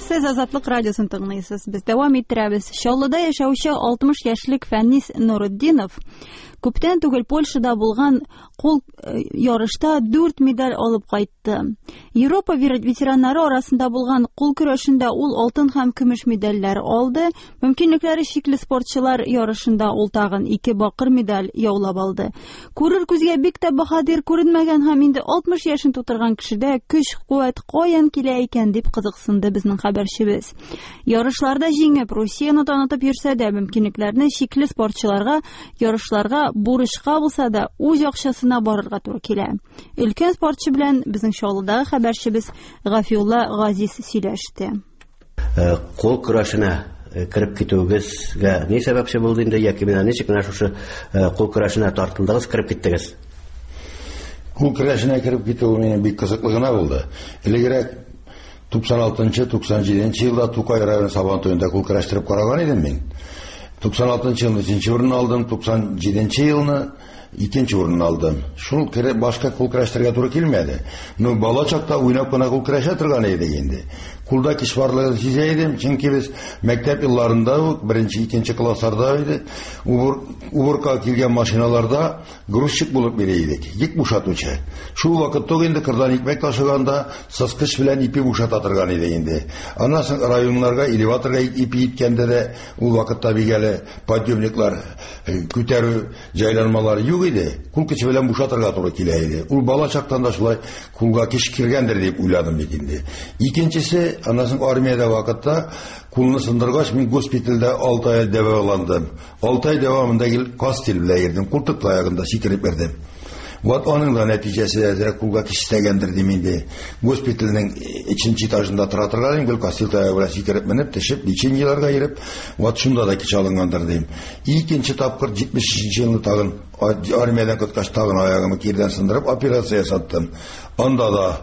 Сез Азатлык радиосын тыңлыйсыз. Без дәвам иттерәбез. Чаллыда яшәүче 60 яшьлек Фәнис Нуретдинов күптән түгел Польшада булган кул ярышта 4 медаль алып кайтты. Европа ветераннары арасында булган кул көрәшендә ул алтын һәм көмеш медальләр алды. Мөмкинлекләре чикле спортчылар ярышында ул тагын 2 бакыр медаль яулап алды. Күрер күзгә бик тә баһадир күренмәгән һәм инде 60 яшын тутырган кешедә көч-куәт каян килә икән дип кызыксынды безнең хәбәрчебез. Ярышларда җиңеп, Русияны танытып йөрсә дә, мөмкинлекләрне чикле спортчыларга ярышларга бурычка булса да үз акчасына барырга туры килә. Өлкән спортчы белән безнең Чаллыдагы хәбәрчебез Гафиулла Газиз сөйләште. Кул көрәшенә кирип китүегезгә ни сәбәпче булды инде, яки ничек менә шушы кул көрәшенә тартылдыгыз, кирип киттегез? Кул көрәшенә кирип китү минем бик кызыклы гына булды. Илегрәк 96-97 елда Тукай районы Сабан туенда кул көрәштереп караган идем мин. 96 елны 3-нче урынны алдым, 97 елны 2-нче урынны алдым. Шул башка кул көрәштерергә туры килмәде. Ну, бала чакта уйнап кына кул көрәшә торган идек инде. Кулда киш барлыгын сизә идем, чөнки без мәктәп елларында ук 1-2 классларда иде. Убырка килгән машиналарда грузчик булып бирә идек, йөк бушатучы. Шул вакытта инде кырдан икмәк ташыганда сыскыч белән ипи бушата торган иде инде. Аннан соң районнарга, элеваторга ипи иткәндә дә ул вакытта бигәле подъемниклар күтәрү җайланмалары юк иде. Кул кич белән бушатырга туры килә иде. Ул бала чактан да шулай кулга киш кергәндер дип уйладым бит инде. Икенчесе, аннан соң армиядә вакытта кулны сындыргач, мин госпитальдә 6 ай дәваландым. 6 ай дәвамында кастель белән йөрдем, култык таягында сикереп бердем. Вот аның да нәтиҗәсе әзрәк кулга кистәгәндер дим инде. Госпитальнең 2нче этажында тора торган идем, кастель таягы белән сикереп менеп, төшеп, лечениеләргә йөреп, вот шунда да кич алынгандыр дим. Икенче тапкыр 73 елны тагын армиядән кыткач тагын аягымны кирдән сындырып операция ясаттым. Анда да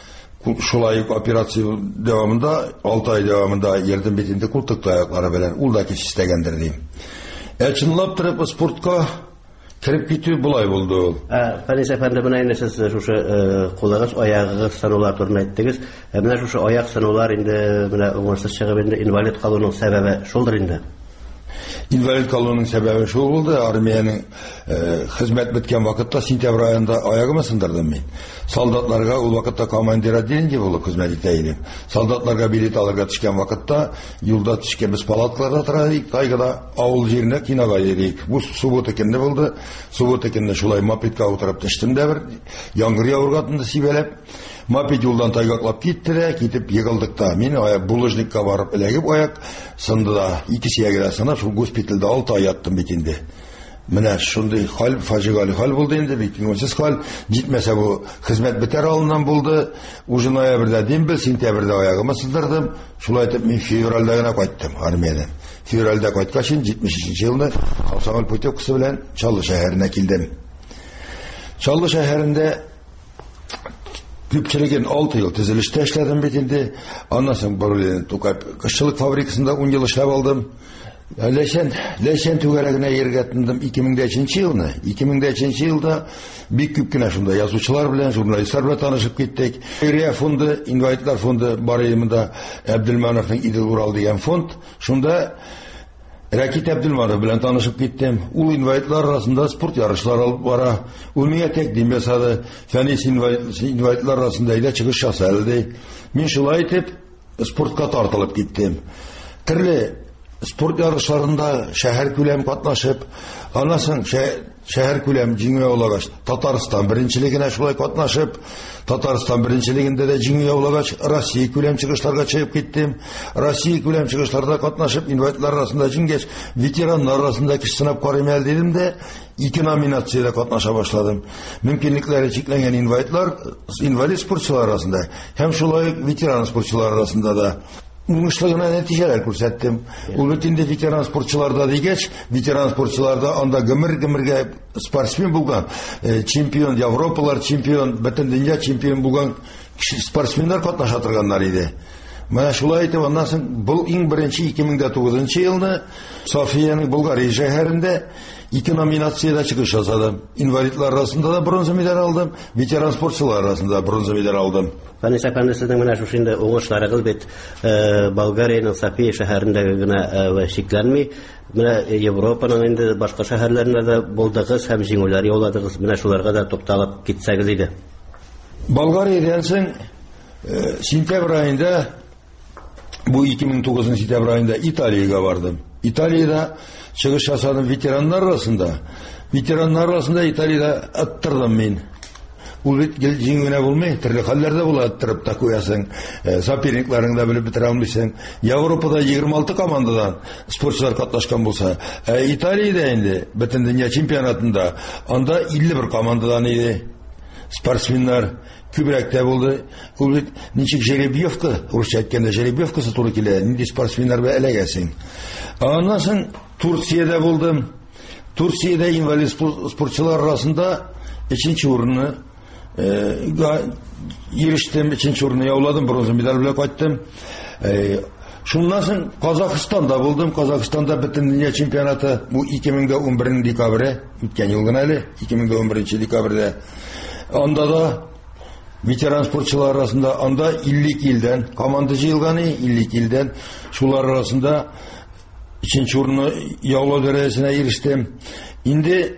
шулай операция дәвамында 6 ай дәвамында йөрдем бит инде култык таяклары белән. Ул да кич истәгәндер дим. Чынлап торып спортка кирип китү булай булды ул. Фәнис әфәнде, менә инде сез шушы кулыгыз, аягыгыз сынулар турында әйттегез. Менә шушы аяк сынулар инде менә уңышсыз чыгып инде инвалид калуның сәбәбе шулдыр инде. Инвалид калуның сәбәбе шул булды. Армияның хезмәт биткән вакытта сентябрь аенда аягымны сындырдым мин. Солдатларга ул вакытта командир отделение булып хезмәт итә идем. Солдатларга билет алырга төшкән вакытта юлда төшкән без палаткаларда тора идек, тайгада авыл җиренә кинога йөрик. Бу суббота көнне булды. Суббота көнне шулай мопедка утырып төштем дә бер яңгыр яурга тынды сибәләп. Мопед юлдан тайгаклап китте дә, китеп егылдык та. Мин булыжникка барып эләгеп аяк сынды да, 2 сөягә сынып, шул госпитальдә 6 ай яттым бит инде. Менә шундый хәл, фаҗигали хәл булды инде, бик күңелсез хәл. Җитмәсә бу хезмәт бетәр алыннан булды. Уже ноябрьдә димбел, сентябрьдә аягымны сындырдым. Шулай итеп мин февральдә генә кайттым армиядән. Февральдә кайткач, 73 елны Комсомол путевкасы белән Чаллы шәһәренә килдем. Чаллы шәһәрендә күпчелеген 6 ел төзелештә эшләдем бит инде. Аннан соң Барлин Тукай кышчылык фабрикасында 10 ел эшләп алдым. Ләшән түгәрәгенә йөргә тындым 2003 елны. 2003 елда бик күп кенә шунда язучылар белән, журналистлар белән танышып киттек. Ирия фонды, инвалидлар фонды бар имында Әбделмановның Идел Урал дигән фонд. Шунда Ракит Әбделманов белән танышып киттем. Ул инвалидлар арасында спорт ярышлары алып бара. Ул миңа тәкъдим ясады. Фәнис инвалидлар арасында әйдә чыгыш яса ди. Мин шулай итеп спортка тартылып киттем. Төрле спорт ярышларында шәһәр күләм катнашып, аннан соң шәһәр күләм җиңү яулагач, Татарстан беренчелегенә шулай катнашып, Татарстан беренчелегендә дә җиңү яулагач, Россия күләм чыгышларга чыгып киттем. Россия күләм чыгышларда катнашып, инвалидлар арасында җиңгәч, ветераннар арасында кич сынап карыйм әле дидем дә, 2 номинациядә катнаша башладым. Мөмкинлекләре чикләнгән инвалид спортчылар арасында һәм шулай ветеран спортчылар арасында да уңышлы гына нәтиҗәләр күрсәттем. Ул бит инде ветеран спортчыларда дигәч, ветеран спортчыларда анда гомергә спортсмен булган, чемпион, Европалар чемпион, бөтен дөнья чемпион булган спортсменнар катнаша торганнар иде. Менә шулай итеп, аннан соң бұл иң беренче 2009 елны Софияның Болгария шәһәрендә 2 номинациядә чыгыш ясадым. Инвалидлар арасында да бронза медаль алдым, ветеран спортчылар арасында бронза медаль алдым. Фәнис әфәнде, сезнең менә шушында уңышларыгыз бит Болгариянең София шәһәрендә генә шикләнми, менә Европаның инде башка шәһәрләрендә дә булдыгыз һәм җиңүләр яуладыгыз. Менә шуларга да тукталып китсәгез иде. Болгариядән соң сентябрь айында, bu 2009 сентябрь ayında İtalya'ya vardım. İtalya'da çıkış yasadım veteranlar arasında. Veteranlar arasında İtalya'da attırdım ben. Bu jingine bulmay, türlü hallerde bula attırıp da koyasın. Soperniklerini da bilip bitire almışsın. Avrupa'da 26 komandadan sporcular katlaşkan bulsa. İtalya'da indi, bütün dünya çempionatında. Anda 51 komandadan idi. Sportsmenler kübrekte buldu. Niçik жеребьевка, Rusça etkende жеребьевкасы туры килә. Нинди спортсменнар бе әле gelsin. Ondan sonra Türkiye'de buldum. Türkiye'de invalid sporcular arasında 3. урынны eriştim. 3. урынны яуладым, bronza medal белән кайттым. Шуннан соң Казакстанда булдым. Казакстанда бөтен дөнья чемпионаты бу 2011 декабрьдә, үткән ел гына әле, 2011 декабрьдә. Анда да ветеран спортчылар арасында, анда 52 илдән, команда җыелган 52 илдән, шулар арасында 2-нче урынны яулау дәрәҗәсенә ирештем. Инде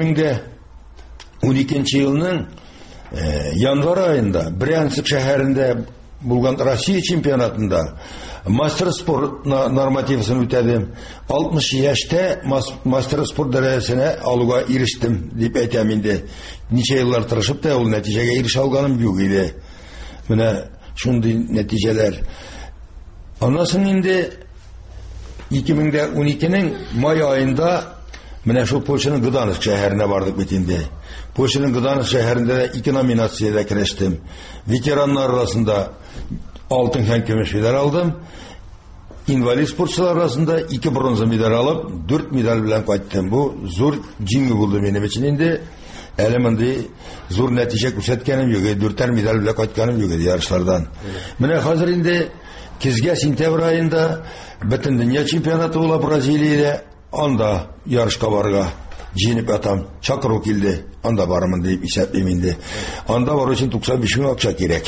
2012 елның январ айында Брянск шәһәрендә булган Россия чемпионатында мастер спорт нормативасын үтәдем. 60 яшьтә мастер спорт дәрәҗәсенә алуга ирештем дип әйтәм инде. Ничә еллар тырышып та ул нәтиҗәгә ирешә алганым юк иде. Менә шундый нәтиҗәләр. Аннан соң инде 2012-нең май айында менә шул Польшаның Гданьск шәһәренә бардык бит инде. Польшаның Гданьск шәһәрендә 2 номинациядә керештем. Ветераннар арасында алтын һәм көмеш медаль алдым. Инвалид спортчылар арасында 2 бронза медаль алып, 4 медаль белән кайттым. Бу зур җиңү булды минем өчен инде. Әле мондый зур нәтиҗә күрсәткәнем юк, 4 медаль белән кайтканым юк ярышлардан. Менә хәзер инде кизгә сентябрь айында бөтен дөнья чемпионаты була Бразилиядә, анда ярышка барырга җыенып ятам. Чакыру килде, анда барырмын дип исәплим инде. Анда бару өчен 95 мең акча кирәк.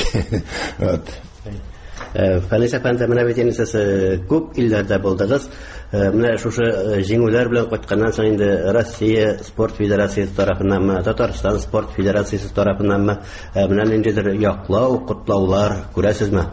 Фәнис әфәнде, менә бит инде сез күп илләрдә булдыгыз. Менә шушы җиңүләр белән кайтканнан соң инде Россия спорт федерациясе тарафыннан, Татарстан спорт федерациясе тарафыннан менә ниндидер яклау, котлаулар күрәсезме?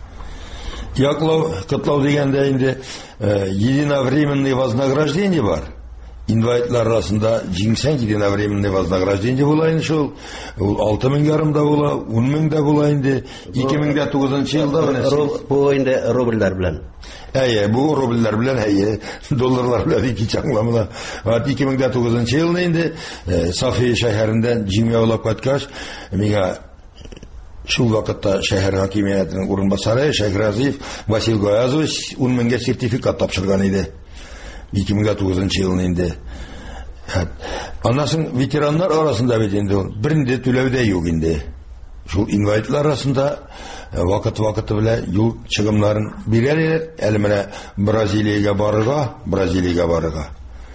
Яклау, котлау дигәндә инде единовременное вознаграждение бар. Инвалидлар арасында җиңсәң единовременное вознаграждение була инде шул. Ул 6,5 мең да була, 10 мең да була инде. 2009 елда бу инде рубльләр белән. Бу рубльләр белән, долларлар белән ике чаңламына. 2009 елда инде София шәһәрендә җиңү яулап кайткач, миңа шул вакытта шәһәр хакимиятының урынбасары Шәйхразиев Васил Гаязович 10 меңгә сертификат тапшырган иде. 2009 елны инде. Аннан соң ветераннар арасында бит инде бернидә түләүдә юк инде. Шул инвалидлар арасында вакыт-вакыты белән юл чыгымнарын бирәләр. Әле менә Бразилиягә барырга.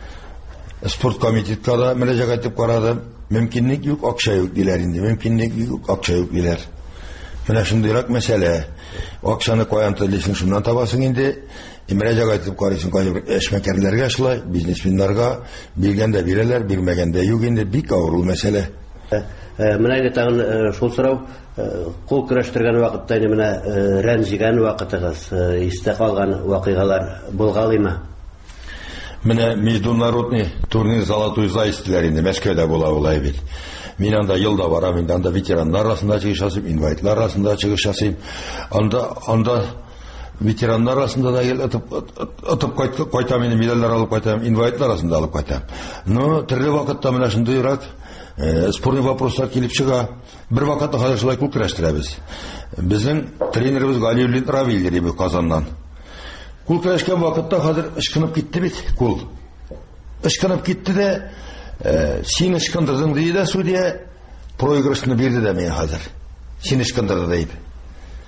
Спорт комитетка да мөрәҗәгать итеп карадым. Мөмкинлек юк, акча юк диләр инде. Мөмкинлек юк, акча юк диләр. Менә шундыйрак мәсьәлә. Акчаны каян телисең, шуннан табасың инде. Мөрәҗәгать итеп карыйсың, кайбер эшмәкәрләргә шулай, бизнесменнарга биргәндә бирәләр, бирмәгәндә юк инде. Бик авыр мәсьәлә. Менә инде тагын шул сорау, кул көрәштергән вакытта инде менә рәнҗегән вакытыгыз, истә калган вакыйгалар булгалыймы? Менә международный турнир Золотой Зайцтиләр инде Мәскәүдә була улай бит. Мин анда елда барам, инде анда ветераннар арасында чыгыш ясыйм, инвалидлар арасында чыгыш ясыйм. Анда ветераннар арасында да атып кайтам, инде медальләр алып кайтам, инвалидлар арасында алып кайтам. Но төрле вакытта менә шундыйрак спорный вопрослар килеп чыга. Бер вакытта хәзер шулай күп көрәштерәбез. Безнең тренерыбыз Галиуллин Равиль дип Казаннан. Кул көрәшкән вакытта хәзер ышкынып китте бит, кул. Ышкынып китте дә, син ышкындырдың диде судья, проигрышны бирде дә миңа хәзер. Син ышкындырды дип.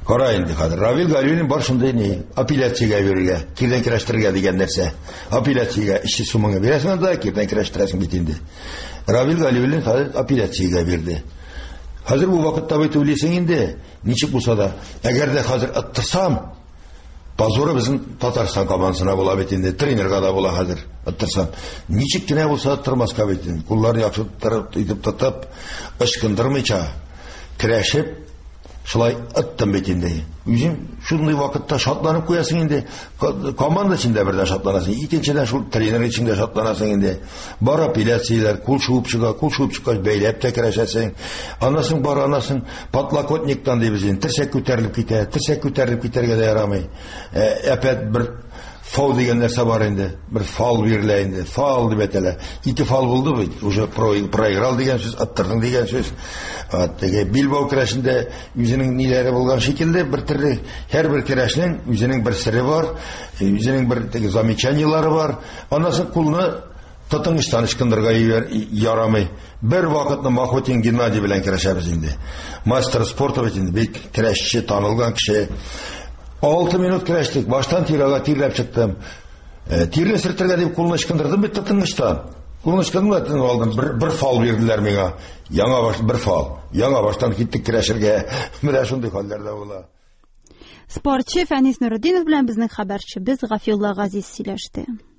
Кара инде хәзер. Равил Галиуллин бар шундай не, апелляциягә бирергә, кирдән көрәштерергә дигән нәрсә. Апелляциягә 200 сумыңа бирәсең да, кирдән көрәштерәсең бит инде. Равил Галиуллин хәзер апелляциягә бирде. Хәзер бу вакытта бит уйлыйсың инде, ничек булса да, әгәр дә хәзер оттырсам, позоры безнең Татарстан командасына була бит инде, тренерга да була хәзер оттырсам. Ничек кенә булса оттырмаска бит инде. Куллар яхшы тотып, ычкындырмыйча, көрәшеп, шулай оттым бит инде. Үзем шундый вакытта шатланып куясың инде. Команда içinde бердән шатланасың, икенчедән шул тренер içinde шатланасың инде. Бар апелляцияләр, кул шуып чыга, бәйләп тә көрәшәсең. Анасың бар, анасың подлокотниктан дибез инде. Терсәк күтәрелеп китәргә дә ярамый. Әпәт бер фау дигән нәрсә бар инде. Бер фау бирелә инде. Фау дип әйтәләр. 2 фау булды бит. Уже проиграл дигән сүз, аттырдың дигән сүз. Теге Билбау көрәшендә үзенең ниләре булган шикелле, бер төрле һәрбер көрәшнең үзенең бер сире бар, үзенең бер теге замечаниялары бар. Анасын кулны тотыңыштан ычкындырга ярамый. Бер вакытны Махотин Геннадий белән көрәшәбез инде. Мастер спорта бит инде, бик көрәшче, танылган кеше. 6 минут көрәштек, баштан тирага тирләп чыктым. Тирле сиртергә дип кулны ычкындырдым бит тотыңыштан. Кулны ычкындырдым, алдым, бер фал бирделәр миңа. Бер фал. Яңа баштан киттек көрәшергә. Менә шундый хәлләрдә була. Спортчы Фәнис Нуретдинов белән безнең хәбәрчебез Гафиулла Газиз сөйләште.